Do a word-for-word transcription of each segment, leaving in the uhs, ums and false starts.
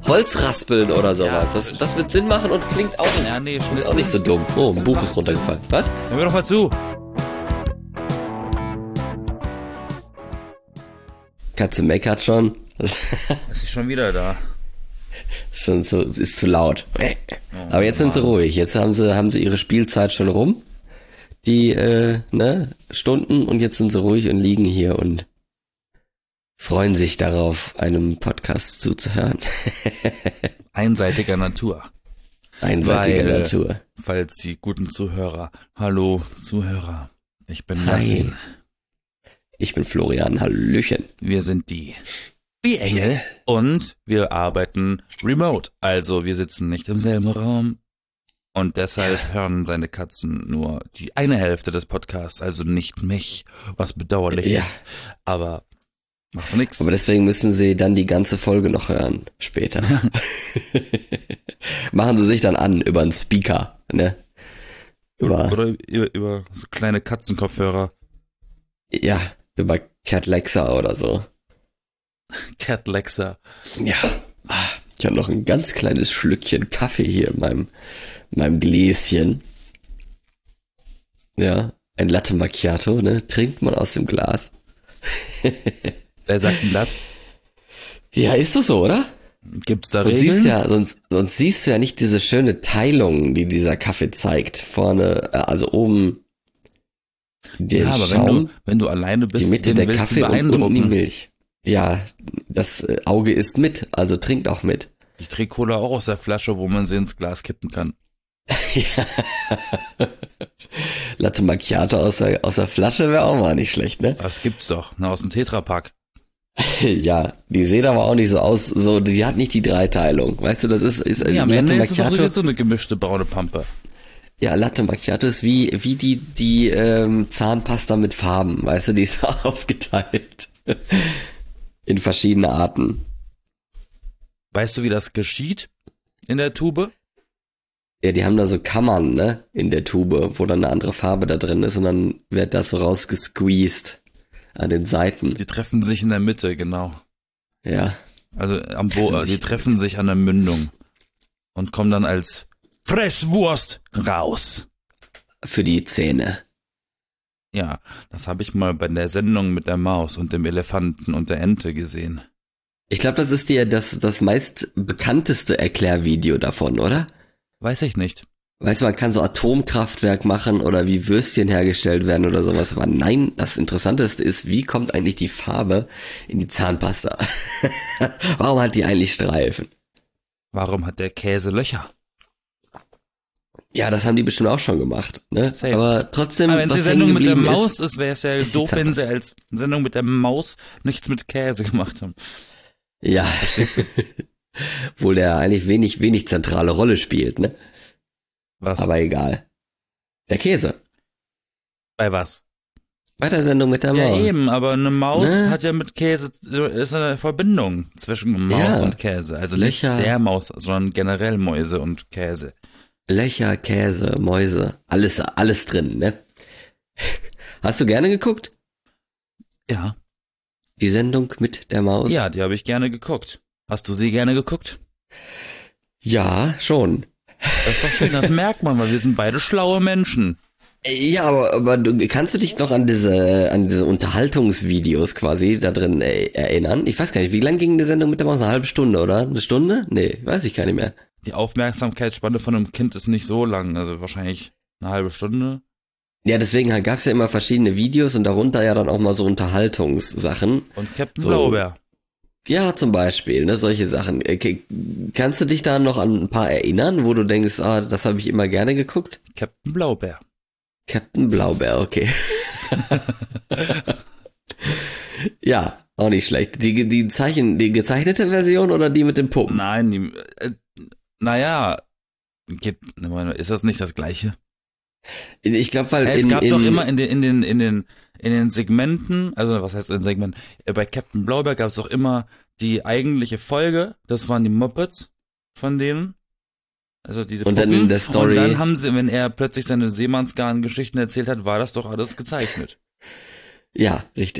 Holz raspeln oder sowas. Ja, das, das wird Sinn machen und klingt auch, Ja, nee, auch nicht so dumm. Oh, ein Buch ist runtergefallen. Was? Hör mir doch mal zu. Katze meckert schon. Es ist schon wieder da. Ist schon so, ist zu laut. Oh, Aber jetzt sind sie ruhig. Jetzt haben sie, haben sie ihre Spielzeit schon rum. Die, äh, ne, Stunden, und jetzt sind sie ruhig und liegen hier und freuen sich darauf, einem Podcast zuzuhören. Einseitiger Natur. Einseitiger Weil, Natur. Falls die guten Zuhörer, hallo Zuhörer, ich bin Hi. Yassin. Ich bin Florian, hallöchen. Wir sind die, die Engel und wir arbeiten remote. Also wir sitzen nicht im selben Raum und deshalb hören seine Katzen nur die eine Hälfte des Podcasts, also nicht mich, was bedauerlich Ja. ist, aber machst du nix. Aber deswegen müssen sie dann die ganze Folge noch hören, später. Machen sie sich dann an über einen Speaker, ne? Über, Oder über, über so kleine Katzenkopfhörer. ja, über Cat Lexa oder so. Cat Lexa. Ja. Ah, ich habe noch ein ganz kleines Schlückchen Kaffee hier in meinem, in meinem Gläschen. Ja, ein Latte Macchiato, ne? Trinkt man aus dem Glas. Wer sagt denn das? Ja, ist doch so, oder? Gibt's da Und Regeln? siehst ja, sonst, sonst siehst du ja nicht diese schöne Teilung, die dieser Kaffee zeigt. Vorne, äh, also oben der ja, aber Schaum, wenn du, wenn du alleine bist, die Mitte den der willst Kaffee du und unten die beeindrucken. Milch. Ja, das äh, Auge isst mit, also trinkt auch mit. Ich trinke Cola auch aus der Flasche, wo man sie ins Glas kippen kann. Ja. Latte Macchiato aus der, aus der Flasche wäre auch mal nicht schlecht, ne? Das gibt's doch, ne, aus dem Tetrapack. Ja, die sieht aber auch nicht so aus, so, die hat nicht die Dreiteilung, weißt du, das ist, ist Ja, am Latte Ende ist es doch Macchiato. sowieso eine gemischte braune Pampe. Ja, Latte Macchiato ist wie, wie die, die ähm, Zahnpasta mit Farben, weißt du, die ist aufgeteilt. In verschiedene Arten. Weißt du, wie das geschieht in der Tube? Ja, die haben da so Kammern, ne, in der Tube, wo dann eine andere Farbe da drin ist und dann wird das so rausgesqueezed an den Seiten. Die treffen sich in der Mitte, genau. Ja, Also am Bo Treffen die sich- treffen sich an der Mündung und kommen dann als Presswurst raus. für die Zähne. Ja, das habe ich mal bei der Sendung mit der Maus und dem Elefanten und der Ente gesehen. Ich glaube, das ist dir das, das meist bekannteste Erklärvideo davon, oder? Weiß ich nicht. Weißt du, man kann so Atomkraftwerk machen oder wie Würstchen hergestellt werden oder sowas. Aber nein, das Interessanteste ist, wie kommt eigentlich die Farbe in die Zahnpasta? Warum hat die eigentlich Streifen? Warum hat der Käse Löcher? Ja, das haben die bestimmt auch schon gemacht, ne? Safe. Aber trotzdem, Aber wenn was die Sendung hängen mit der geblieben Maus ist, ist, wäre es ja ist die doof, wenn sie Zahnpasta. als Sendung mit der Maus nichts mit Käse gemacht haben. ja, obwohl der eigentlich wenig, wenig zentrale Rolle spielt, ne? Was? Aber egal. Der Käse. Bei was? Bei der Sendung mit der Ja Maus. eben, aber eine Maus Ne? hat ja mit Käse, ist eine Verbindung zwischen Maus Ja. und Käse. Also Löcher. nicht der Maus, sondern generell Mäuse und Käse. Löcher, Käse, Mäuse, alles, alles drin, ne? Hast du gerne geguckt? Ja. Die Sendung mit der Maus? Ja, die habe ich gerne geguckt. Hast du sie gerne geguckt? Ja, schon. Das ist doch schön, das merkt man, weil wir sind beide schlaue Menschen. Ja, aber, aber du, kannst du dich noch an diese, an diese Unterhaltungsvideos quasi da drin äh, erinnern? Ich weiß gar nicht, wie lang ging die Sendung mit der Maus? Eine halbe Stunde, oder? Eine Stunde? Nee, weiß ich gar nicht mehr. Die Aufmerksamkeitsspanne von einem Kind ist nicht so lang, also wahrscheinlich eine halbe Stunde. Ja, deswegen gab es ja immer verschiedene Videos und darunter ja dann auch mal so Unterhaltungssachen. Und Captain So. Blaubeer. Ja, zum Beispiel, ne, solche Sachen. Okay, kannst du dich da noch an ein paar erinnern, wo du denkst, ah, das habe ich immer gerne geguckt? Captain Blaubeer. Captain Blaubeer, okay. Ja, auch nicht schlecht. Die, die Zeichen, die gezeichnete Version oder die mit den Puppen? Nein, die, äh, naja, geht, ist das nicht das Gleiche? Ich glaube, weil Es in, gab in, doch immer in den, in den, in den, in den Segmenten, also was heißt in Segmenten, äh, bei Captain Blaubeer gab es doch immer die eigentliche Folge, das waren die Muppets von denen. Also diese Und dann Puppen. in der Story- Und dann haben sie, wenn er plötzlich seine Seemannsgarn-Geschichten erzählt hat, war das doch alles gezeichnet. Ja, richtig.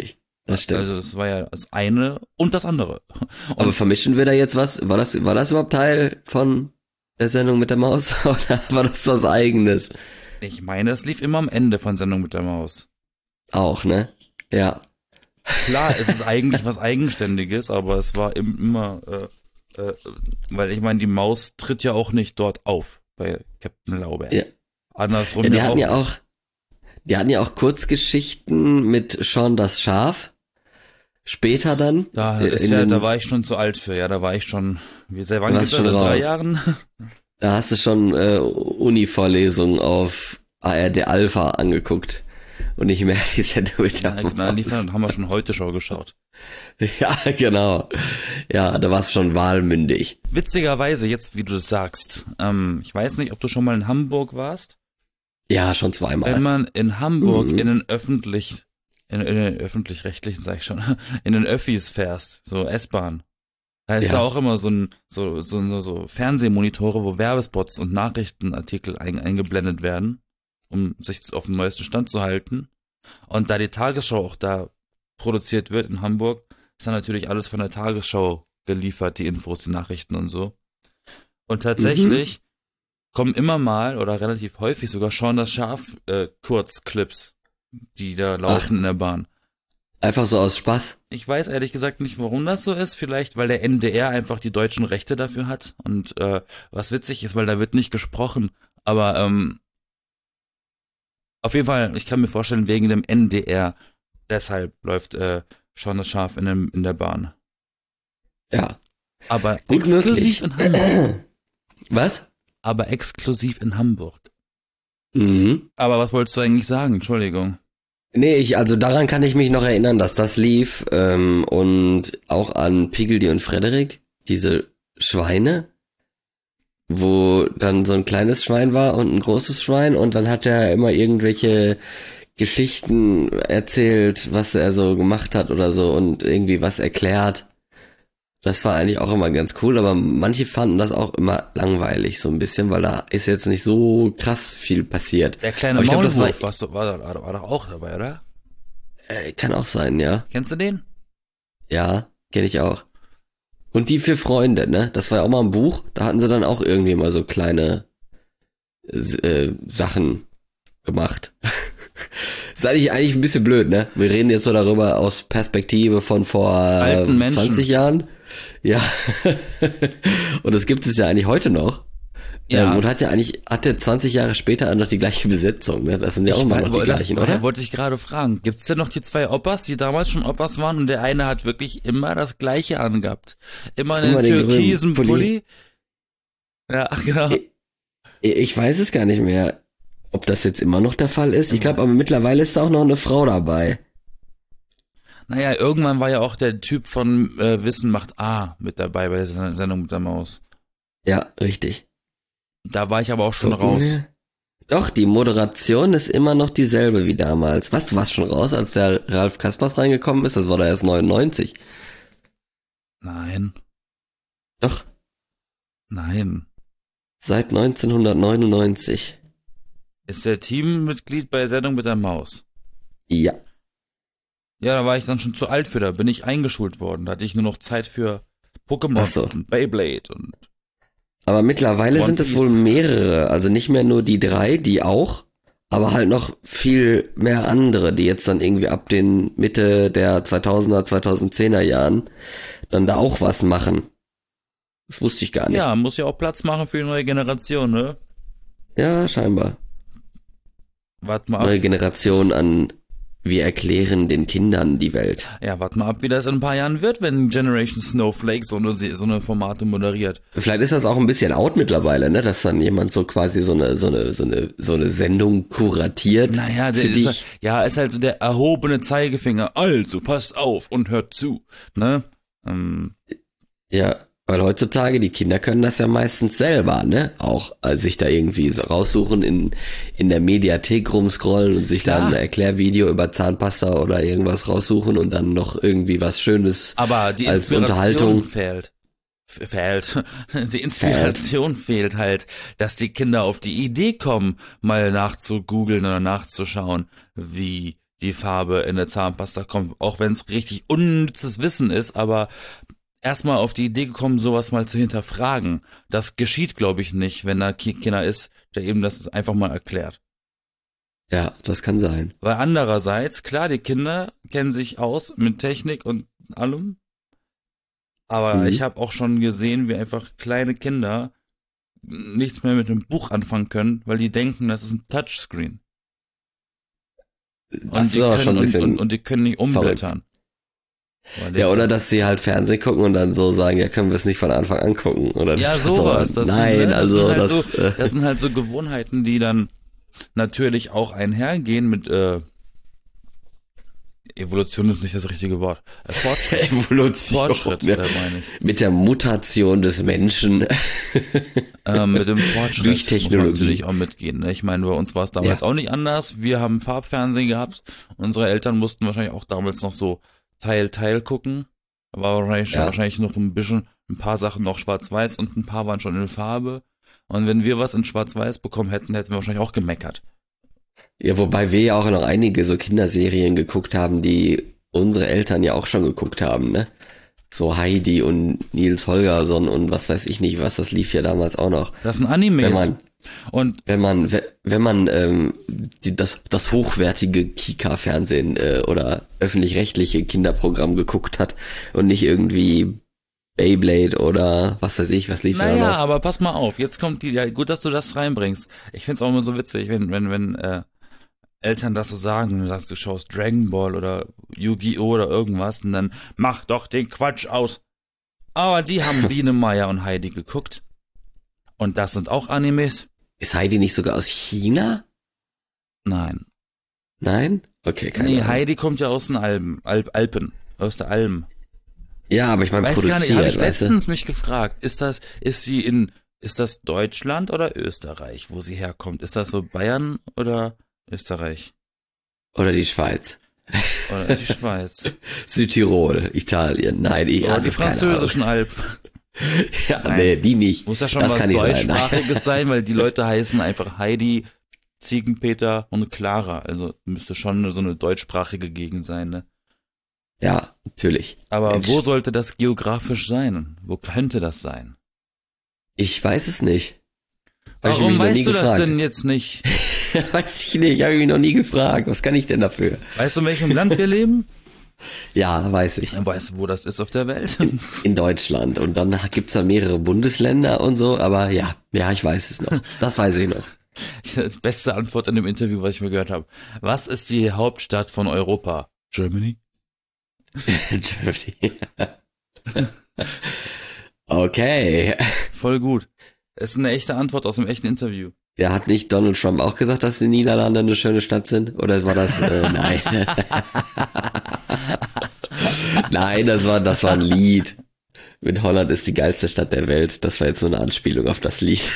Das stimmt. Also das war ja das eine und das andere. Und Aber vermischen wir da jetzt was? War das, war das überhaupt Teil von der Sendung mit der Maus? Oder war das was Eigenes? ich meine, es lief immer am Ende von Sendung mit der Maus. Auch, ne? Ja. Klar, es ist eigentlich was Eigenständiges, aber es war im, immer, äh, äh, weil ich meine, die Maus tritt ja auch nicht dort auf bei Captain Lauberg. Ja. Andersrum Ja, die ja hatten auch. ja auch, die hatten ja auch Kurzgeschichten mit Sean das Schaf. Später dann. Da äh, ist in ja, den, da war ich schon zu alt für, ja, da war ich schon, wie sehr wann warst gibt das? schon In drei raus. Jahren? Da hast du schon äh, Uni-Vorlesungen auf A R D Alpha angeguckt. Und nicht mehr die Sendung mit der Na, na, lief Maus. dann, haben wir schon heute Show geschaut. Ja, genau. Ja, da warst du schon wahlmündig. Witzigerweise, jetzt wie du das sagst, ähm, ich weiß nicht, ob du schon mal in Hamburg warst. Ja, schon zweimal. Wenn man in Hamburg Mhm. in den öffentlich, in, in den öffentlich-rechtlichen, sag ich schon, in den Öffis fährst, so S-Bahn, da ist Ja. da auch immer so ein, so, so, so, so Fernsehmonitore, wo Werbespots und Nachrichtenartikel ein, eingeblendet werden, um sich auf dem neuesten Stand zu halten. Und da die Tagesschau auch da produziert wird in Hamburg, ist dann natürlich alles von der Tagesschau geliefert, die Infos, die Nachrichten und so. Und tatsächlich kommen immer mal oder relativ häufig sogar schon das Schaf äh, Kurzclips, die da laufen in der Bahn. Einfach so aus Spaß. Ich weiß ehrlich gesagt nicht, warum das so ist. Vielleicht, weil der N D R einfach die deutschen Rechte dafür hat. Und äh, was witzig ist, weil da wird nicht gesprochen. Aber ähm, auf jeden Fall, ich kann mir vorstellen, wegen dem N D R, deshalb läuft äh, schon das Schaf in, dem, in der Bahn. Ja. Aber Gut exklusiv möglich. in Hamburg. Was? Aber exklusiv in Hamburg. Mhm. Aber was wolltest du eigentlich sagen? Entschuldigung. Nee, ich, also daran kann ich mich noch erinnern, dass das lief, ähm, und auch an Piggledy und Frederik, diese Schweine, wo dann so ein kleines Schwein war und ein großes Schwein und dann hat er immer irgendwelche Geschichten erzählt, was er so gemacht hat oder so und irgendwie was erklärt. Das war eigentlich auch immer ganz cool, aber manche fanden das auch immer langweilig so ein bisschen, weil da ist jetzt nicht so krass viel passiert. Der kleine Aber ich glaub, das Maulwurf, war- was du, war, war, war doch auch dabei, oder? Äh, kann auch sein, ja. Kennst du den? Ja, kenne ich auch. Und die vier Freunde, ne? Das war ja auch mal ein Buch. Da hatten sie dann auch irgendwie mal so kleine äh, Sachen gemacht. Ist eigentlich, eigentlich ein bisschen blöd, ne? Wir reden jetzt so darüber aus Perspektive von vor Alten Menschen. zwanzig Jahren. Ja. Und das gibt es ja eigentlich heute noch. Ja. Ähm, und hat ja eigentlich, hatte zwanzig Jahre später noch die gleiche Besetzung, ne? Das sind ja auch immer noch die das, gleichen, oder? wollte ich gerade fragen. Gibt's denn noch die zwei Oppas, die damals schon Oppas waren und der eine hat wirklich immer das Gleiche angehabt? Immer einen Immer den türkisen grünen Pulli. Pulli. Ja, genau. Ich- Ich weiß es gar nicht mehr, ob das jetzt immer noch der Fall ist. Ich glaube, aber mittlerweile ist da auch noch eine Frau dabei. Naja, irgendwann war ja auch der Typ von äh, Wissen macht A mit dabei bei der Sendung mit der Maus. Ja, richtig. Da war ich aber auch schon Gucken raus. wir. Doch, die Moderation ist immer noch dieselbe wie damals. Was, du warst schon raus, als der Ralf Kaspers reingekommen ist? Das war da erst neunundneunzig. Nein, Doch, nein. seit neunzehnhundertneunundneunzig. Ist der Teammitglied bei Sendung mit der Maus? Ja. Ja, da war ich dann schon zu alt für, da bin ich eingeschult worden. Da hatte ich nur noch Zeit für Pokémon Ach so. und Beyblade und Aber mittlerweile One sind es Piece. wohl mehrere. Also nicht mehr nur die drei, die auch, aber halt noch viel mehr andere, die jetzt dann irgendwie ab den Mitte der zweitausender, zweitausendzehner Jahren dann da auch was machen. Das wusste ich gar nicht. ja, muss ja auch Platz machen für die neue Generation, ne? Ja, scheinbar. Wart mal ab. Neue Generation an, wir erklären den Kindern die Welt. Ja, wart mal ab, wie das in ein paar Jahren wird, wenn Generation Snowflake so eine, so eine Formate moderiert. Vielleicht ist das auch ein bisschen out mittlerweile, ne, dass dann jemand so quasi so eine, so eine, so eine, so eine Sendung kuratiert. Naja, der für ist, dich. halt- ja, ist halt so der erhobene Zeigefinger. Also, passt auf und hört zu, ne? Ähm, Ja, weil heutzutage, die Kinder können das ja meistens selber, ne? Auch äh, sich da irgendwie so raussuchen, in, in der Mediathek rumscrollen und sich Klar. dann ein Erklärvideo über Zahnpasta oder irgendwas raussuchen und dann noch irgendwie was Schönes aber die als Inspiration Unterhaltung. fehlt. F- Fehlt. Die Inspiration fehlt halt, dass die Kinder auf die Idee kommen, mal nachzugoogeln oder nachzuschauen, wie die Farbe in der Zahnpasta kommt, auch wenn es richtig unnützes Wissen ist, aber erstmal auf die Idee gekommen, sowas mal zu hinterfragen. Das geschieht, glaube ich, nicht, wenn da Kinder ist, der eben das einfach mal erklärt. Ja, das kann sein. Weil andererseits, klar, die Kinder kennen sich aus mit Technik und allem, aber Mhm. ich habe auch schon gesehen, wie einfach kleine Kinder nichts mehr mit einem Buch anfangen können, weil die denken, das ist ein Touchscreen. Das Und ist die, aber können, schon ein und, bisschen und, und die können nicht umblättern. Weil die- Ja, oder dass sie halt Fernsehen gucken und dann so sagen, ja, können wir es nicht von Anfang an gucken. Oder Ja, das sowas. So, Das nein, sind, ne, das also sind halt das, so, äh, das sind halt so Gewohnheiten, die dann natürlich auch einhergehen mit äh, Evolution ist nicht das richtige Wort. Äh, Fortschritt. Evolution. Fortschritt, Ja. äh, meine ich. Mit der Mutation des Menschen. Ähm, mit dem Fortschritt Durch Technologie. muss man natürlich auch mitgehen. Ne? Ich meine, bei uns war es damals Ja. auch nicht anders. Wir haben Farbfernsehen gehabt. Unsere Eltern mussten wahrscheinlich auch damals noch so Teil, Teil gucken. War wahrscheinlich, Ja. wahrscheinlich noch ein bisschen, ein paar Sachen noch schwarz-weiß und ein paar waren schon in Farbe. Und wenn wir was in schwarz-weiß bekommen hätten, hätten wir wahrscheinlich auch gemeckert. Ja, wobei wir ja auch noch einige so Kinderserien geguckt haben, die unsere Eltern ja auch schon geguckt haben, ne? So Heidi und Nils Holgersson und was weiß ich nicht, was, das lief ja damals auch noch. Das sind Animes. Wenn man, Und wenn man, we- wenn man ähm, die, das, das hochwertige Kika-Fernsehen äh, oder öffentlich-rechtliche Kinderprogramm geguckt hat und nicht irgendwie Beyblade oder was weiß ich, was lief da naja, noch? aber pass mal auf, jetzt kommt die, ja gut, dass du das reinbringst. Ich find's auch immer so witzig, wenn, wenn, wenn äh, Eltern das so sagen, dass du schaust Dragon Ball oder Yu-Gi-Oh! Oder irgendwas und dann mach doch den Quatsch aus. Aber die haben Biene Meier und Heidi geguckt. Und das sind auch Animes? Ist Heidi nicht sogar aus China? Nein. Nein? Okay, keine Nee, Ahnung. Heidi kommt ja aus den Alpen, Alp, Alpen, aus der Alm. Ja, aber ich meine Weiß gar nicht, produziert, habe ich weißt du? letztens mich gefragt, ist das, ist sie in, ist das Deutschland oder Österreich, wo sie herkommt? Ist das so Bayern oder Österreich? Oder die Schweiz. Oder die Schweiz? Südtirol, Italien. Nein, ich Oder habe die keine Ahnung. französischen Alpen? Ja, Nein. nee, die nicht. Muss ja schon das was kann nicht sein. Nein. Deutschsprachiges sein, weil die Leute heißen einfach Heidi, Ziegenpeter und Clara. Also müsste schon so eine deutschsprachige Gegend sein, ne? Ja, natürlich. Aber Mensch. wo sollte das geografisch sein? Wo könnte das sein? Ich weiß es nicht. Hab ich Warum mich noch nie weißt du das gefragt. denn jetzt nicht? Weiß ich nicht, habe ich mich noch nie gefragt. Was kann ich denn dafür? Weißt du, in welchem Land wir leben? Ja, weiß ich. Weißt du, wo das ist auf der Welt? In Deutschland. Und dann gibt's da mehrere Bundesländer und so. Aber ja, ja, ich weiß es noch. Das weiß ich noch. Die beste Antwort in dem Interview, was ich mir gehört habe. Was ist die Hauptstadt von Europa? Germany? Germany. Okay. Voll gut. Das ist eine echte Antwort aus einem echten Interview. Ja, hat nicht Donald Trump auch gesagt, dass die Niederlande eine schöne Stadt sind? Oder war das, äh, nein. Nein, das war, das war ein Lied. Mit Holland ist die geilste Stadt der Welt. Das war jetzt so eine Anspielung auf das Lied.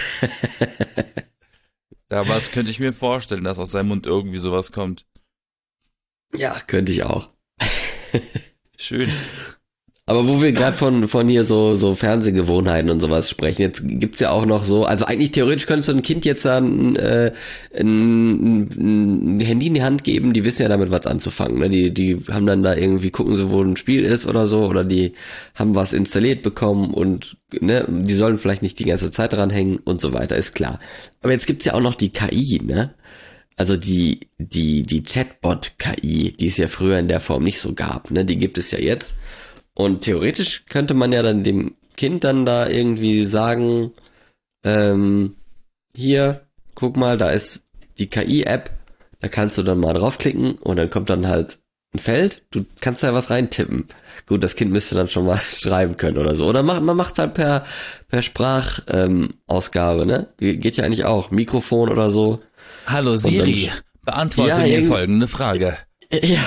Ja, aber das könnte ich mir vorstellen, dass aus seinem Mund irgendwie sowas kommt. Ja, könnte ich auch. Schön. Aber wo wir gerade von von hier so so Fernsehgewohnheiten und sowas sprechen, jetzt gibt's ja auch noch so, also eigentlich theoretisch könntest du ein Kind jetzt dann äh, ein, ein Handy in die Hand geben, die wissen ja damit was anzufangen, ne? Die die haben dann da irgendwie gucken sie, wo ein Spiel ist oder so, oder die haben was installiert bekommen und ne, die sollen vielleicht nicht die ganze Zeit dran hängen und so weiter, ist klar. Aber jetzt gibt's ja auch noch die K I, ne? Also die die die Chatbot-K I, die es ja früher in der Form nicht so gab, ne? Die gibt es ja jetzt. Und theoretisch könnte man ja dann dem Kind dann da irgendwie sagen, ähm, hier, guck mal, da ist die K I-App, da kannst du dann mal draufklicken und dann kommt dann halt ein Feld, du kannst da was reintippen. Gut, das Kind müsste dann schon mal schreiben können oder so. Oder macht, man macht's halt per, per Sprachausgabe, ähm, Ausgabe, ne? Geht ja eigentlich auch. Mikrofon oder so. Hallo Siri, beantworte Ja, mir irgend- folgende Frage. Ja.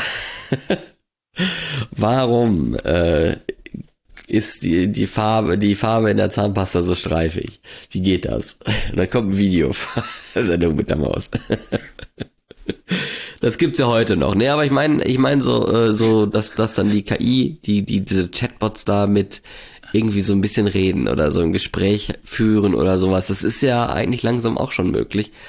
Warum äh, ist die die Farbe die Farbe in der Zahnpasta so streifig? Wie geht das? Und dann kommt ein Video von der Sendung mit der Maus. Das gibt's ja heute noch, ne? Aber ich meine, ich meine so äh, so dass dass dann die K I, die die diese Chatbots da mit irgendwie so ein bisschen reden oder so ein Gespräch führen oder sowas. Das ist ja eigentlich langsam auch schon möglich.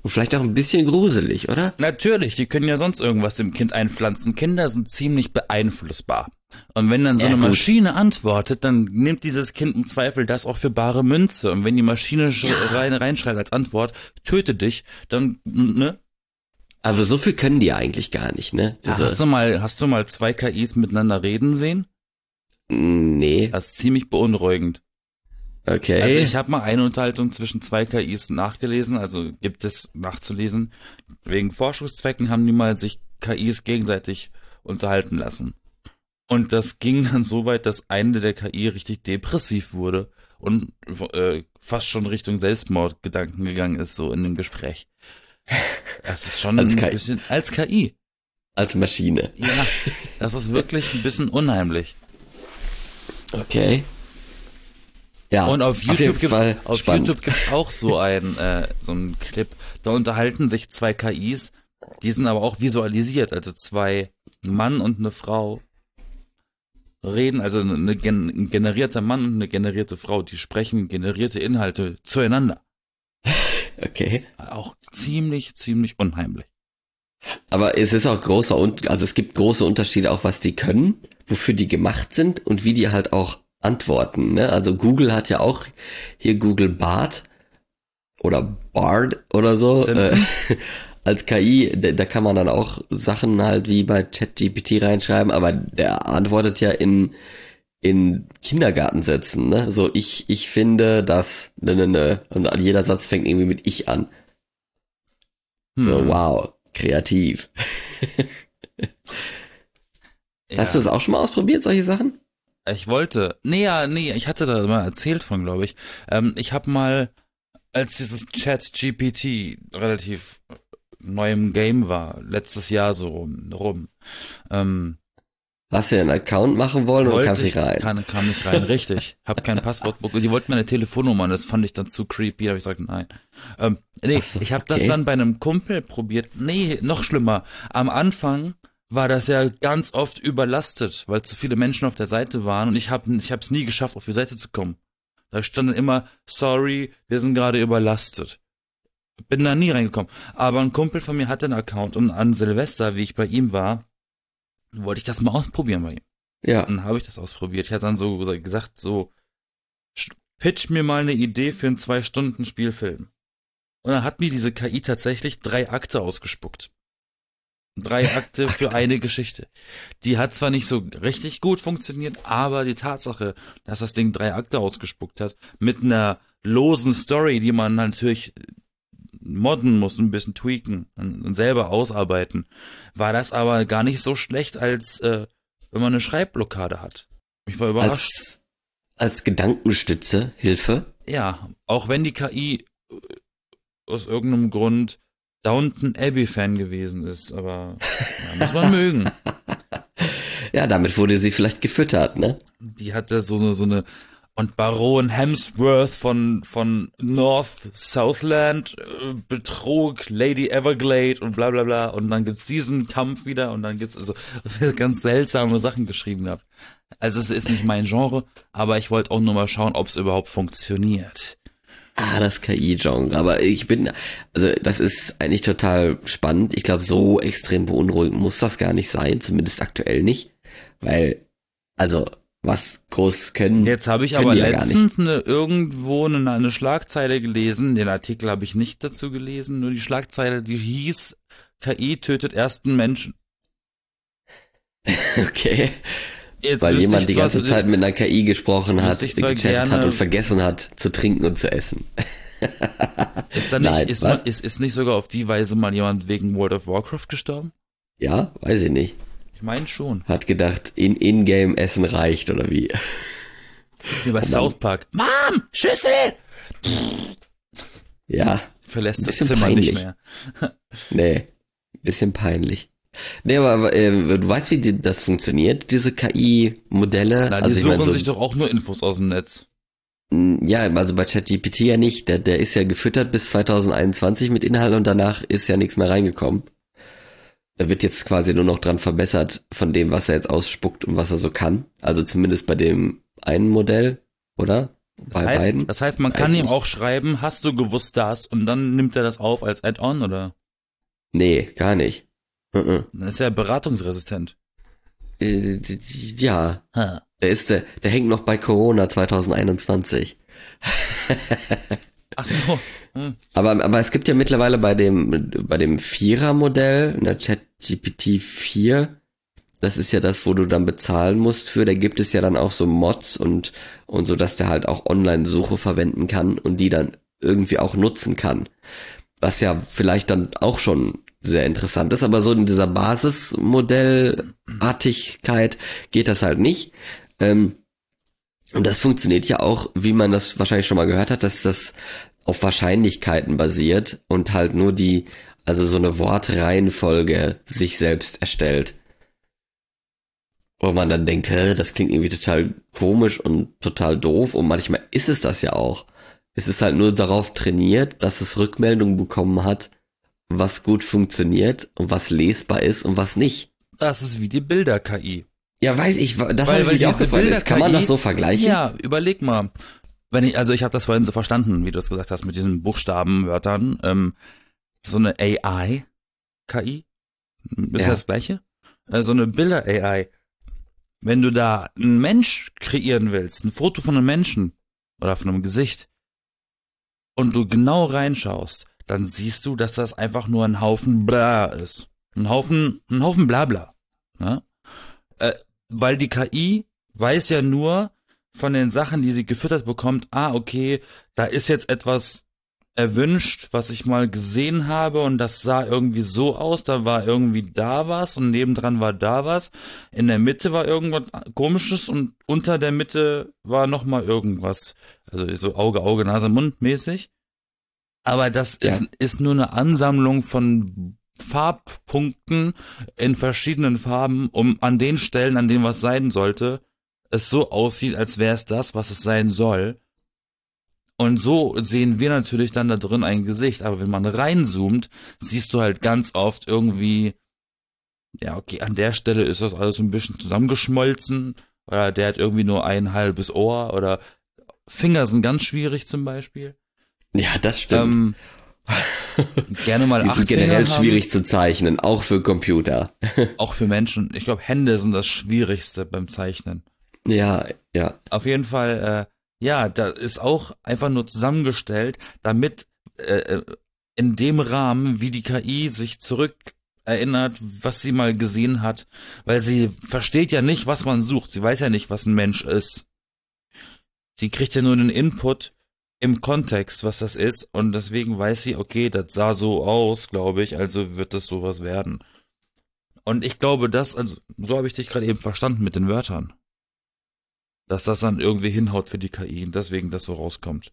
Und vielleicht auch ein bisschen gruselig, oder? Natürlich, die können ja sonst irgendwas dem Kind einpflanzen. Kinder sind ziemlich beeinflussbar. Und wenn dann so Ja, eine gut. Maschine antwortet, dann nimmt dieses Kind im Zweifel das auch für bare Münze. Und wenn die Maschine sch- rein, reinschreibt als Antwort, töte dich, dann, ne? Aber so viel können die eigentlich gar nicht, ne? Ja, Diese, hast du mal, hast du mal zwei K Is miteinander reden sehen? nee, Das ist ziemlich beunruhigend. okay. Also ich habe mal eine Unterhaltung zwischen zwei K Is nachgelesen, also gibt es nachzulesen. Wegen Forschungszwecken haben die mal sich K Is gegenseitig unterhalten lassen. Und das ging dann so weit, dass eine der K I richtig depressiv wurde und äh, fast schon Richtung Selbstmordgedanken gegangen ist, so in dem Gespräch. Das ist schon Als ein K I. bisschen als K I. Als Maschine. Ja, das ist wirklich ein bisschen unheimlich. Okay. Ja, Und auf jeden YouTube gibt's, Fall auf spannend. YouTube gibt's auch so ein äh, so ein Clip. Da unterhalten sich zwei K Is, die sind aber auch visualisiert, also zwei Mann und eine Frau reden, also eine gen ein generierter Mann und eine generierte Frau, die sprechen generierte Inhalte zueinander. Okay. Auch ziemlich, ziemlich unheimlich. Aber es ist auch großer und also es gibt große Unterschiede auch, was die können, wofür die gemacht sind und wie die halt auch antworten, ne? Also Google hat ja auch hier Google Bard oder Bard oder so äh, als K I, da, da kann man dann auch Sachen halt wie bei ChatGPT reinschreiben, aber der antwortet ja in in Kindergartensätzen, ne? So ich ich finde, dass ne ne ne und jeder Satz fängt irgendwie mit ich an. So Hm. wow, kreativ. Ja. Hast du das auch schon mal ausprobiert, solche Sachen? Ich wollte, nee, ja, nee, ich hatte da mal erzählt von, glaube ich. Ähm, ich habe mal, als dieses Chat-G P T relativ neu im Game war, letztes Jahr so rum, rum ähm, Hast du einen Account machen wollen und wollte kamst ich, nicht rein? Kann, kam nicht rein, richtig. Hab kein Passwort bekommen. Die wollten meine Telefonnummer und das fand ich dann zu creepy, da hab ich gesagt, nein. Ähm, nee, Ach so, ich habe okay. das dann bei einem Kumpel probiert. Nee, noch schlimmer. Am Anfang war das ja ganz oft überlastet, weil zu viele Menschen auf der Seite waren und ich habe ich hab's nie geschafft, auf die Seite zu kommen. Da stand dann immer, sorry, wir sind gerade überlastet. Bin da nie reingekommen. Aber ein Kumpel von mir hatte einen Account und an Silvester, wie ich bei ihm war, wollte ich das mal ausprobieren bei ihm. Ja. Und dann habe ich das ausprobiert. Ich hatte dann so gesagt, so, pitch mir mal eine Idee für einen Zwei-Stunden-Spielfilm. Und dann hat mir diese K I tatsächlich drei Akte ausgespuckt. Drei Akte für eine Geschichte. Die hat zwar nicht so richtig gut funktioniert, aber die Tatsache, dass das Ding drei Akte ausgespuckt hat, mit einer losen Story, die man natürlich modden muss, ein bisschen tweaken und selber ausarbeiten, war das aber gar nicht so schlecht, als äh, wenn man eine Schreibblockade hat. Ich war überrascht. Als, als Gedankenstütze, Hilfe. Ja, auch wenn die K I aus irgendeinem Grund Downton Abbey-Fan gewesen ist, aber ja, muss man mögen. Ja, damit wurde sie vielleicht gefüttert, ne? Die hatte so eine, so eine und Baron Hemsworth von von North Southland äh, betrog Lady Everglade und bla bla bla und dann gibt's diesen Kampf wieder und dann gibt's also ganz seltsame Sachen geschrieben gehabt. Also es ist nicht mein Genre, aber ich wollte auch nur mal schauen, ob es überhaupt funktioniert. Ah, das K I-Genre. Aber ich bin, also das ist eigentlich total spannend. Ich glaube, so extrem beunruhigend muss das gar nicht sein, zumindest aktuell nicht. Weil, also, was groß können. Jetzt habe ich können aber die ja gar letztens eine, irgendwo eine, eine Schlagzeile gelesen, den Artikel habe ich nicht dazu gelesen, nur die Schlagzeile, die hieß, K I tötet ersten Menschen. Okay. Jetzt Weil wüsste jemand ich die zwar- ganze Zeit mit einer K I gesprochen hat, Wüsste ich zwar gechattet hat gerne- und vergessen hat, zu trinken und zu essen. Ist da nicht, Nein, ist, was? mal, ist, ist nicht sogar auf die Weise mal jemand wegen World of Warcraft gestorben? Ja, weiß ich nicht. Ich meine schon. Hat gedacht, in Ingame Essen reicht oder wie? Wie bei Und dann- South Park. Mom, Schüssel! Ja, Verlässt das Bisschen Zimmer peinlich. nicht mehr. nee, bisschen peinlich. Nee, aber, aber äh, du weißt, wie die, das funktioniert, diese K I-Modelle? Na, die Also ich suchen meine, so, sich doch auch nur Infos aus dem Netz. mh, ja, also bei ChatGPT ja nicht. Der, der ist ja gefüttert bis zwanzig einundzwanzig mit Inhalt und danach ist ja nichts mehr reingekommen. Da wird jetzt quasi nur noch dran verbessert von dem, was er jetzt ausspuckt und was er so kann. Also zumindest bei dem einen Modell, oder? Das bei heißt, beiden. das heißt, man Weiß kann ihm nicht. auch schreiben, hast du gewusst das? Und dann nimmt er das auf als Add-on, oder? Nee, gar nicht. Mhm. Dann ist er beratungsresistent. Äh, Ja, Ha. der ist der, der hängt noch bei Corona zwanzig einundzwanzig. Ach so. Hm. Aber, aber es gibt ja mittlerweile bei dem, bei dem Vierer-Modell, in der ChatGPT vier, das ist ja das, wo du dann bezahlen musst für, da gibt es ja dann auch so Mods und, und so, dass der halt auch Online-Suche verwenden kann und die dann irgendwie auch nutzen kann. Was ja vielleicht dann auch schon sehr interessant ist, aber so in dieser Basismodellartigkeit geht das halt nicht. Ähm, und das funktioniert ja auch, wie man das wahrscheinlich schon mal gehört hat, dass das auf Wahrscheinlichkeiten basiert und halt nur die, also so eine Wortreihenfolge sich selbst erstellt. Wo man dann denkt, hä, das klingt irgendwie total komisch und total doof und manchmal ist es das ja auch. Es ist halt nur darauf trainiert, dass es Rückmeldungen bekommen hat, was gut funktioniert und was lesbar ist und was nicht. Das ist wie die Bilder-K I. Ja, weiß ich, das Weil- habe ich weil mich auch diese gefragt. Jetzt Kann man Bilder-K I das so vergleichen? Ja, überleg mal. Wenn ich, also ich habe das vorhin so verstanden, wie du es gesagt hast, mit diesen Buchstabenwörtern. Ähm, so eine A I-K I, ist Ja. das gleiche? Äh, so eine Bilder-A I. Wenn du da einen Mensch kreieren willst, ein Foto von einem Menschen oder von einem Gesicht, und du genau reinschaust, dann siehst du, dass das einfach nur ein Haufen Bla ist. Ein Haufen, ein Haufen Blabla. Ne? Äh, weil die K I weiß ja nur von den Sachen, die sie gefüttert bekommt, ah, okay, da ist jetzt etwas erwünscht, was ich mal gesehen habe und das sah irgendwie so aus, da war irgendwie da was und nebendran war da was, in der Mitte war irgendwas Komisches und unter der Mitte war nochmal irgendwas, also so Auge, Auge, Nase, Mund mäßig. Aber das Ja. ist, ist nur eine Ansammlung von Farbpunkten in verschiedenen Farben, um an den Stellen, an denen was sein sollte, es so aussieht, als wäre es das, was es sein soll. Und so sehen wir natürlich dann da drin ein Gesicht. Aber wenn man reinzoomt, siehst du halt ganz oft irgendwie, ja, okay, an der Stelle ist das alles ein bisschen zusammengeschmolzen. Oder der hat irgendwie nur ein halbes Ohr. Oder Finger sind ganz schwierig zum Beispiel. Ja, das stimmt. Ähm, gerne mal Die acht sind generell Finger haben. schwierig zu zeichnen, auch für Computer. Auch für Menschen. Ich glaube, Hände sind das Schwierigste beim Zeichnen. Ja, ja. Auf jeden Fall, äh, ja, da ist auch einfach nur zusammengestellt, damit äh, in dem Rahmen, wie die K I sich zurück erinnert, was sie mal gesehen hat, weil sie versteht ja nicht, was man sucht. Sie weiß ja nicht, was ein Mensch ist. Sie kriegt ja nur den Input im Kontext, was das ist, und deswegen weiß sie, okay, das sah so aus, glaube ich, also wird das sowas werden. Und ich glaube, das, also so habe ich dich gerade eben verstanden mit den Wörtern. Dass das dann irgendwie hinhaut für die K I und deswegen das so rauskommt.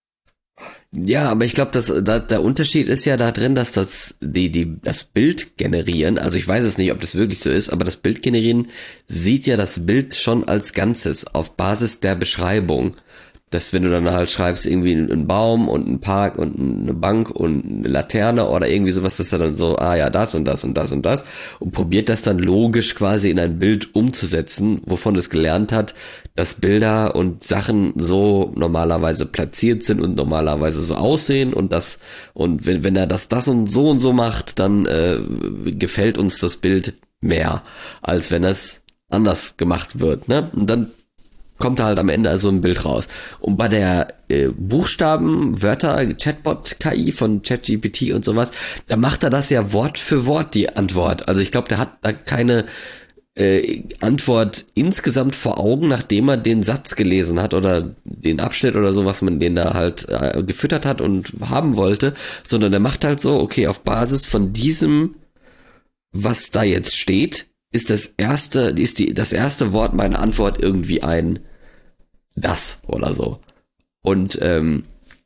Ja, aber ich glaube, dass da, der Unterschied ist ja da drin, dass das die die das Bild generieren, also ich weiß es nicht, ob das wirklich so ist, aber das Bild generieren sieht ja das Bild schon als Ganzes auf Basis der Beschreibung. Dass wenn du dann halt schreibst irgendwie einen Baum und einen Park und eine Bank und eine Laterne oder irgendwie sowas, dass er dann so, ah ja, das und das und das und das und probiert das dann logisch quasi in ein Bild umzusetzen, wovon es gelernt hat, dass Bilder und Sachen so normalerweise platziert sind und normalerweise so aussehen und das und wenn wenn er das das und so und so macht, dann äh, gefällt uns das Bild mehr, als wenn es anders gemacht wird, ne? Und dann kommt da halt am Ende also ein Bild raus. Und bei der äh, Buchstaben, Wörter, Chatbot-K I von ChatGPT und sowas, da macht er das ja Wort für Wort, die Antwort. Also ich glaube, der hat da keine äh, Antwort insgesamt vor Augen, nachdem er den Satz gelesen hat oder den Abschnitt oder so, was man den da halt äh, gefüttert hat und haben wollte, sondern der macht halt so, okay, auf Basis von diesem, was da jetzt steht, ist das erste, ist die, das erste Wort meiner Antwort irgendwie ein das oder so. Und ähm,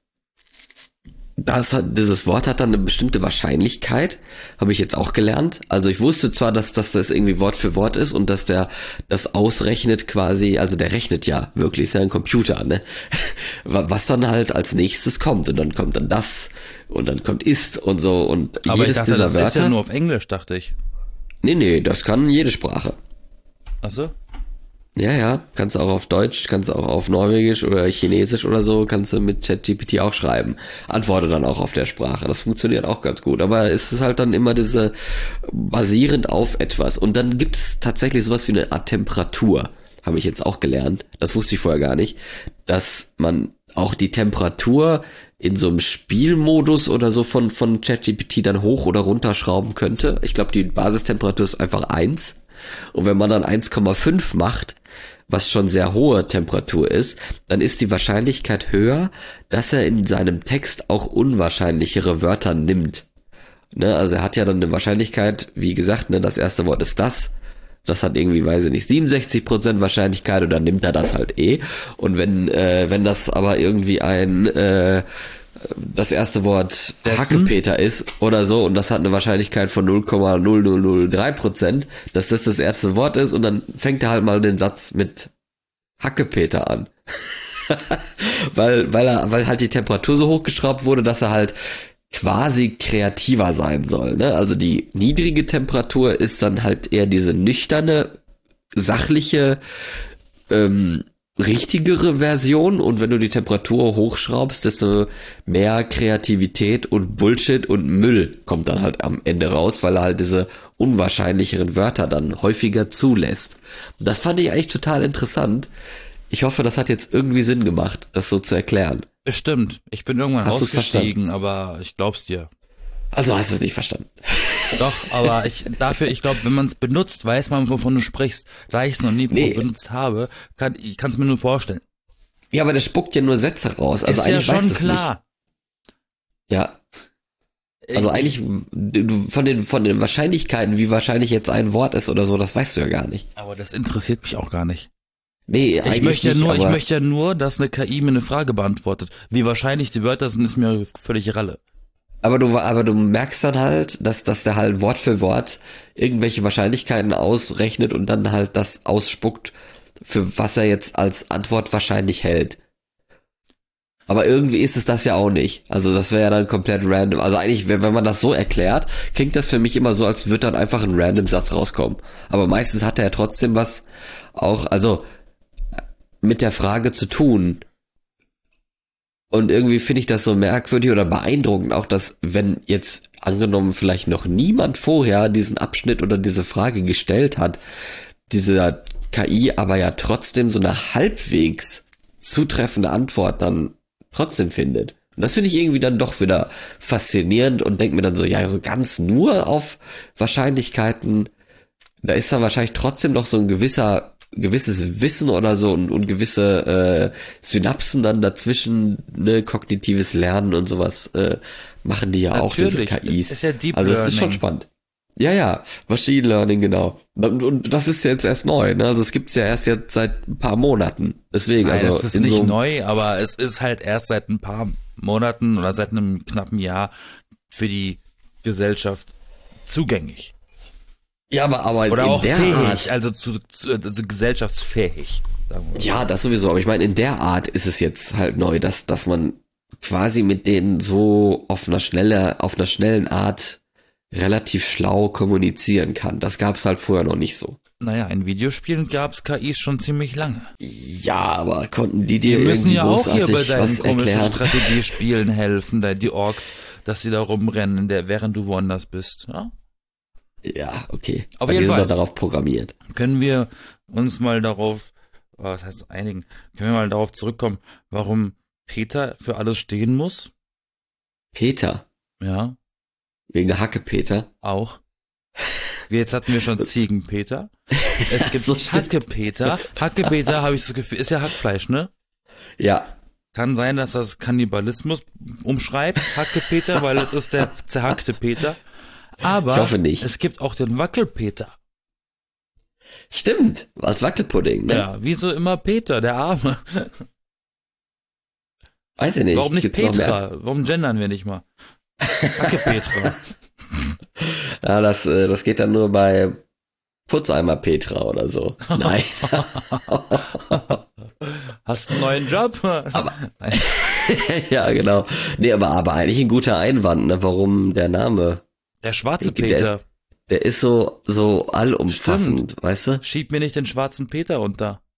das hat, dieses Wort hat dann eine bestimmte Wahrscheinlichkeit, habe ich jetzt auch gelernt. Also ich wusste zwar, dass, dass das irgendwie Wort für Wort ist und dass der das ausrechnet quasi, also der rechnet ja wirklich, ist ja ein Computer, ne? Was dann halt als nächstes kommt und dann kommt dann das und dann kommt ist und so und Aber jedes ich dachte, dieser das Wörter. ist ja nur auf Englisch, dachte ich. Nee, nee, das kann jede Sprache. Ach so? Ja, ja, kannst du auch auf Deutsch, kannst du auch auf Norwegisch oder Chinesisch oder so, kannst du mit ChatGPT auch schreiben. Antworte dann auch auf der Sprache. Das funktioniert auch ganz gut. Aber es ist halt dann immer diese basierend auf etwas. Und dann gibt es tatsächlich sowas wie eine Art Temperatur. Habe ich jetzt auch gelernt. Das wusste ich vorher gar nicht. Dass man auch die Temperatur in so einem Spielmodus oder so von, von ChatGPT dann hoch oder runter schrauben könnte. Ich glaube, die Basistemperatur ist einfach eins. Und wenn man dann eins Komma fünf macht, was schon sehr hohe Temperatur ist, dann ist die Wahrscheinlichkeit höher, dass er in seinem Text auch unwahrscheinlichere Wörter nimmt. Ne, also er hat ja dann eine Wahrscheinlichkeit, wie gesagt, ne, das erste Wort ist das. Das hat irgendwie, weiß ich nicht, siebenundsechzig Prozent Wahrscheinlichkeit und dann nimmt er das halt eh. Und wenn äh, wenn das aber irgendwie ein äh, das erste Wort Dessen? Hackepeter ist oder so und das hat eine Wahrscheinlichkeit von null Komma null null null drei Prozent, dass das das erste Wort ist und dann fängt er halt mal den Satz mit Hackepeter an. weil weil er weil halt die Temperatur so hochgeschraubt wurde, dass er halt quasi kreativer sein soll, ne? Also die niedrige Temperatur ist dann halt eher diese nüchterne, sachliche, ähm, richtigere Version und wenn du die Temperatur hochschraubst, desto mehr Kreativität und Bullshit und Müll kommt dann halt am Ende raus, weil er halt diese unwahrscheinlicheren Wörter dann häufiger zulässt. Und das fand ich eigentlich total interessant. Ich hoffe, das hat jetzt irgendwie Sinn gemacht, das so zu erklären. Bestimmt. Ich bin irgendwann Hast du's ausgestiegen, aber ich glaub's dir. Also hast du es nicht verstanden. Doch, aber ich dafür, ich glaube, wenn man es benutzt, weiß man, wovon du sprichst. Da ich es noch nie Nee. benutzt habe, kann ich kann es mir nur vorstellen. Ja, aber der spuckt ja nur Sätze raus. Also ist ja eigentlich weiß schon es klar. nicht. Ja. Also Ich- eigentlich du, von den von den Wahrscheinlichkeiten, wie wahrscheinlich jetzt ein Wort ist oder so, das weißt du ja gar nicht. Aber das interessiert mich auch gar nicht. Nee, eigentlich Ich möchte ja nicht, nur, ich aber möchte ja nur, dass eine K I mir eine Frage beantwortet. Wie wahrscheinlich die Wörter sind, ist mir völlig Ralle. aber du aber du merkst dann halt, dass dass der halt Wort für Wort irgendwelche Wahrscheinlichkeiten ausrechnet und dann halt das ausspuckt, für was er jetzt als Antwort wahrscheinlich hält. Aber irgendwie ist es das ja auch nicht. Also das wäre ja dann komplett random. Also eigentlich, wenn, wenn man das so erklärt, klingt das für mich immer so, als würde dann einfach ein random Satz rauskommen. Aber meistens hat er ja trotzdem was auch, also mit der Frage zu tun. Und irgendwie finde ich das so merkwürdig oder beeindruckend auch, dass wenn jetzt angenommen vielleicht noch niemand vorher diesen Abschnitt oder diese Frage gestellt hat, diese K I aber ja trotzdem so eine halbwegs zutreffende Antwort dann trotzdem findet. Und das finde ich irgendwie dann doch wieder faszinierend und denke mir dann so, ja, so ganz nur auf Wahrscheinlichkeiten, da ist dann wahrscheinlich trotzdem noch so ein gewisser gewisses Wissen oder so und, und gewisse äh, Synapsen dann dazwischen, ne, kognitives Lernen und sowas äh, machen die ja auch, diese Natürlich, K Is. es ist ja Deep also es ist schon Learning. spannend. Ja, ja, Machine Learning, genau. Und, und das ist jetzt erst neu, ne? Also es gibt's ja erst jetzt seit ein paar Monaten. Deswegen, Nein, also es ist in nicht so, neu, aber es ist halt erst seit ein paar Monaten oder seit einem knappen Jahr für die Gesellschaft zugänglich. ja, aber, aber Oder in auch der fähig, Art, also, zu, zu, also gesellschaftsfähig. Sagen wir mal. ja, das sowieso, aber ich meine, in der Art ist es jetzt halt neu, dass, dass man quasi mit denen so auf einer schnelle, auf einer schnellen Art relativ schlau kommunizieren kann. Das gab's halt vorher noch nicht so. Naja, in Videospielen gab's K Is schon ziemlich lange. Ja, aber konnten die dir Die müssen irgendwie ja auch hier bei großartig deinen was komischen erklären? Strategiespielen helfen, da die Orks, dass sie da rumrennen, der, während du woanders bist. Ja? Ja, okay. Auf Aber jeden die sind Fall. doch darauf programmiert. Können wir uns mal darauf, oh, was heißt einigen, können wir mal darauf zurückkommen, warum Peter für alles stehen muss? Peter. Ja, Wegen der Hacke-Peter. auch. Wie Jetzt hatten wir schon Ziegenpeter. Es gibt So stimmt. Hackepeter. Hackepeter, habe ich das Gefühl, ist ja Hackfleisch, ne? Ja. Kann sein, dass das Kannibalismus umschreibt, Hackepeter, weil es ist der zerhackte Peter. Aber Ich hoffe nicht. es gibt auch den Wackelpeter. Stimmt. Als Wackelpudding, ne? Ja, wieso immer Peter, der Arme? Weiß ich nicht. Warum nicht Gibt's noch mehr? Petra? Warum gendern wir nicht mal? Hackepetra. Ja, das, äh, das geht dann nur bei Putzeimer Petra oder so. Nein. Hast einen neuen Job? Nein. Ja, genau. Nee, aber, aber eigentlich ein guter Einwand, ne? Warum der Name? Der schwarze Der- Peter. Der ist so, so allumfassend, Stimmt. weißt du? Schieb mir nicht den schwarzen Peter unter.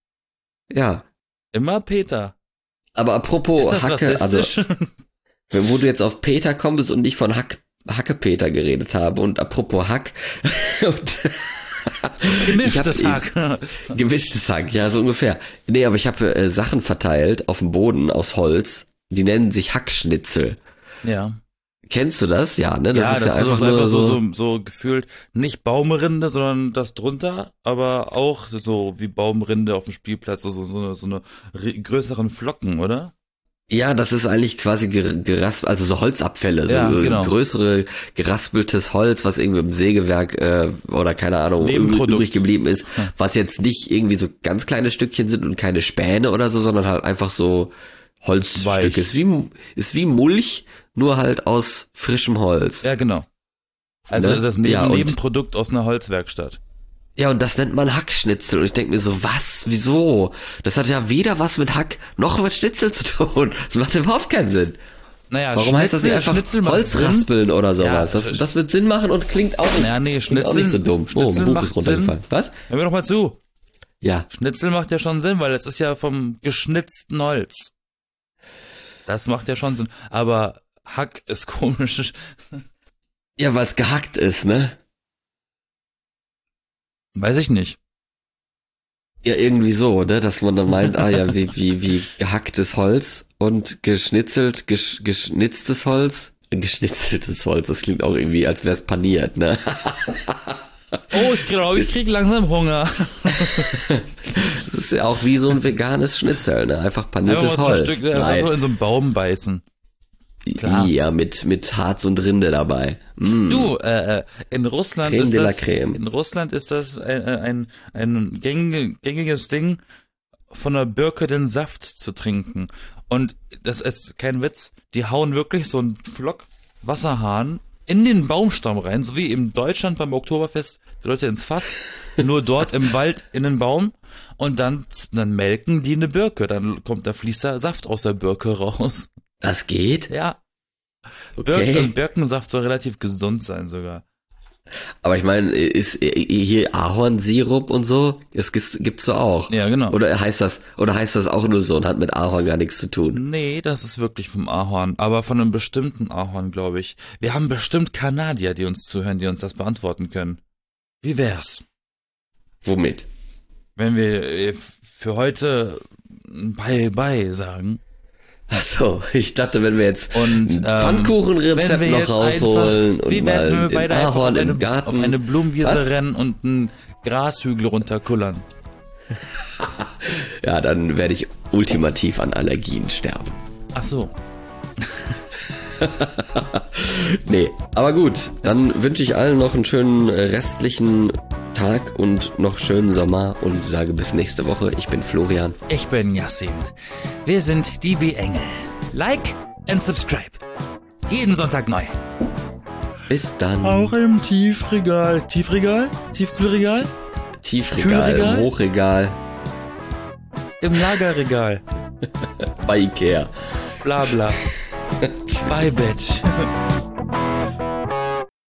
Ja. Immer Peter. Aber apropos Ist das Hacke, also rassistisch? wo du jetzt auf Peter kommst und nicht von Hack, Hacke-Peter geredet habe und apropos Hack. und Gemischtes ich hab Hack. eben- Gemischtes Hack, ja, so ungefähr. Nee, aber ich habe äh, Sachen verteilt auf dem Boden aus Holz, die nennen sich Hackschnitzel. Ja. Kennst du das? Ja, ne? Das ja, ist das ja einfach, ist nur einfach so, so, so, so gefühlt nicht Baumrinde, sondern das drunter, aber auch so wie Baumrinde auf dem Spielplatz, so, so, eine- so eine ri- größeren Flocken, oder? ja, das ist eigentlich quasi ger- geraspelt, also so Holzabfälle, so Ja, genau. größere geraspeltes Holz, was irgendwie im Sägewerk äh, oder keine Ahnung Nebenprodukt. übrig geblieben ist, was jetzt nicht irgendwie so ganz kleine Stückchen sind und keine Späne oder so, sondern halt einfach so Holzstücke. Weich. Ist wie ist wie Mulch, nur halt aus frischem Holz. Ja, genau. Also Ne? das ist das Neben Ja, und- Nebenprodukt aus einer Holzwerkstatt. Ja, und das nennt man Hackschnitzel. Und ich denke mir so, was? Wieso? Das hat ja weder was mit Hack noch mit Schnitzel zu tun. Das macht überhaupt keinen Sinn. Naja, Warum heißt das nicht einfach Schnitzel macht Holz Sinn. raspeln oder sowas? Ja, das, das wird Sinn machen und klingt auch nicht, Naja, nee, klingt auch Schnitzel, nicht so dumm. Oh, Schnitzel ein Buch macht ist runtergefallen. Was? Hör mir doch mal zu. Ja. Schnitzel macht ja schon Sinn, weil es ist ja vom geschnitzten Holz. Das macht ja schon Sinn. Aber Hack ist komisch. Ja, weil es gehackt ist, ne? Weiß ich nicht. Ja, irgendwie so, ne? Dass man dann meint, ah ja, wie, wie, wie gehacktes Holz und geschnitzelt, gesch, geschnitztes Holz. Geschnitzeltes Holz, das klingt auch irgendwie, als wäre es paniert, ne? Oh, ich glaube, ich krieg langsam Hunger. Das ist ja auch wie so ein veganes Schnitzel, ne? Einfach paniertes Einfach mal so ein Holz. Stück, einfach Nein. so in so einen Baum beißen. klar. Ja, mit, mit Harz und Rinde dabei. Mm. Du, äh, äh, in Russland Creme ist de la das, Creme. in Russland ist das ein, ein, ein gängige, gängiges Ding, von der Birke den Saft zu trinken. Und das ist kein Witz, die hauen wirklich so einen Flock Wasserhahn in den Baumstamm rein, so wie in Deutschland beim Oktoberfest die Leute ins Fass, nur dort im Wald in den Baum, und dann, dann melken die eine Birke, dann kommt, da fließt da Saft aus der Birke raus. Das geht? Ja. Birken, Okay. und Birkensaft soll relativ gesund sein sogar. Aber ich meine, ist hier Ahornsirup und so, das gibt's, gibt's so auch. Ja, genau. Oder heißt das, oder heißt das auch nur so und hat mit Ahorn gar nichts zu tun? Nee, das ist wirklich vom Ahorn, aber von einem bestimmten Ahorn, glaube ich. Wir haben bestimmt Kanadier, die uns zuhören, die uns das beantworten können. Wie wär's, Womit? wenn wir äh, für heute Bye-Bye sagen? Ach so, ich dachte, wenn wir jetzt Und, ein ähm, Pfannkuchenrezept wenn wir noch jetzt rausholen einfach, und wie wär's, wenn mal wir den beide einfach auf Ahorn eine, im Garten. auf eine Blumenwiese Was? rennen und einen Grashügel runterkullern? Ja, dann werde ich ultimativ an Allergien sterben. Ach so. Nee, aber gut, dann wünsche ich allen noch einen schönen restlichen Tag und noch schönen Sommer und sage bis nächste Woche. Ich bin Florian. Ich bin Yassin. Wir sind die B-Engel. Like and subscribe. Jeden Sonntag neu. Bis dann. Auch im Tiefregal. Tiefregal? Tiefkühlregal? Tiefregal, Kühlregal? im Hochregal, Im Lagerregal. bei Ikea. Bla bla. Bye, bitch.